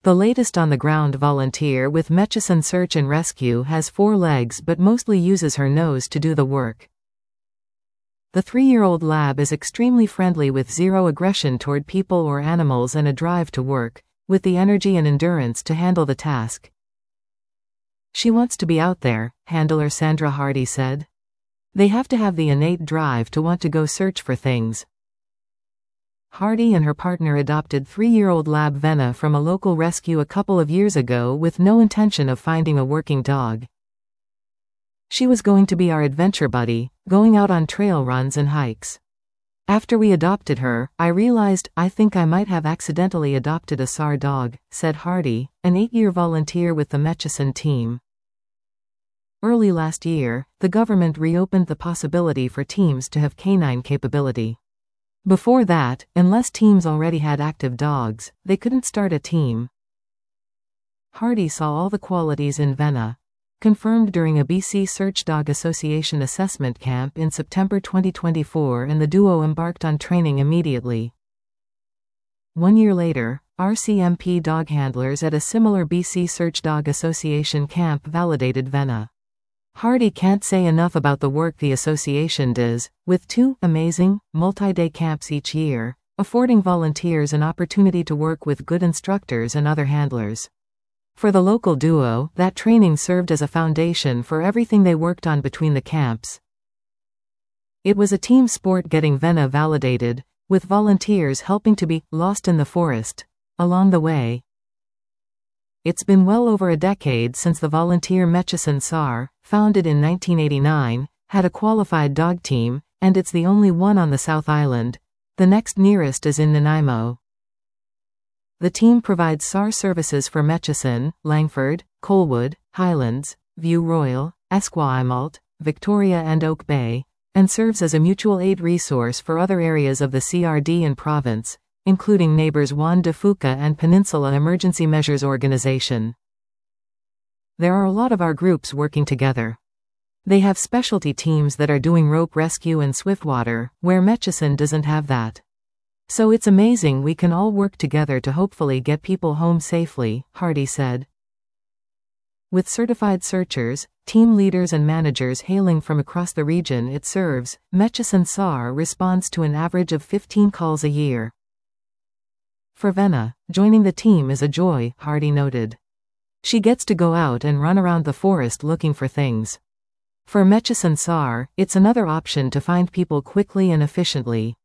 The latest on-the-ground volunteer with Murchison Search and Rescue has 4 legs but mostly uses her nose to do the work. The 3-year-old lab is extremely friendly with zero aggression toward people or animals and a drive to work, with the energy and endurance to handle the task. She wants to be out there, handler Sandra Hardy said. They have to have the innate drive to want to go search for things. Hardy and her partner adopted 3-year-old lab Venna from a local rescue a couple of years ago with no intention of finding a working dog. She was going to be our adventure buddy, going out on trail runs and hikes. After we adopted her, I realized I think I might have accidentally adopted a SAR dog, said Hardy, an 8-year volunteer with the Murchison team. Early last year, the government reopened the possibility for teams to have canine capability. Before that, unless teams already had active dogs, they couldn't start a team. Hardy saw all the qualities in Venna. Confirmed during a BC Search Dog Association assessment camp in September 2024, and the duo embarked on training immediately. 1 year later, RCMP dog handlers at a similar BC Search Dog Association camp validated Venna. Hardy can't say enough about the work the association does, with 2 amazing, multi-day camps each year, affording volunteers an opportunity to work with good instructors and other handlers. For the local duo, that training served as a foundation for everything they worked on between the camps. It was a team sport getting Venna validated, with volunteers helping to be lost in the forest along the way. It's been well over a decade since the volunteer Murchison SAR, founded in 1989, had a qualified dog team, and it's the only one on the South Island. The next nearest is in Nanaimo. The team provides SAR services for Murchison, Langford, Colwood, Highlands, View Royal, Esquimalt, Victoria and Oak Bay, and serves as a mutual aid resource for other areas of the CRD and province, including neighbors Juan de Fuca and Peninsula Emergency Measures Organization. There are a lot of our groups working together. They have specialty teams that are doing rope rescue and swiftwater, where Murchison doesn't have that. So it's amazing we can all work together to hopefully get people home safely, Hardy said. With certified searchers, team leaders and managers hailing from across the region it serves, Murchison SAR responds to an average of 15 calls a year. For Venna, joining the team is a joy, Hardy noted. She gets to go out and run around the forest looking for things. For Murchison SAR, it's another option to find people quickly and efficiently.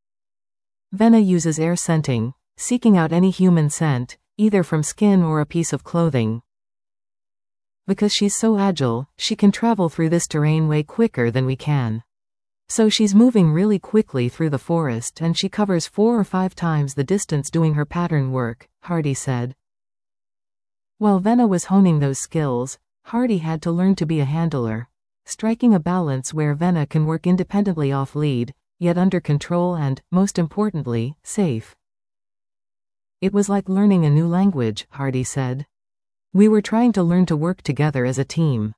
Venna uses air scenting, seeking out any human scent, either from skin or a piece of clothing. Because she's so agile, she can travel through this terrain way quicker than we can. So she's moving really quickly through the forest and she covers 4 or 5 times the distance doing her pattern work, Hardy said. While Venna was honing those skills, Hardy had to learn to be a handler, striking a balance where Venna can work independently off-lead, yet under control and, most importantly, safe. It was like learning a new language, Hardy said. We were trying to learn to work together as a team.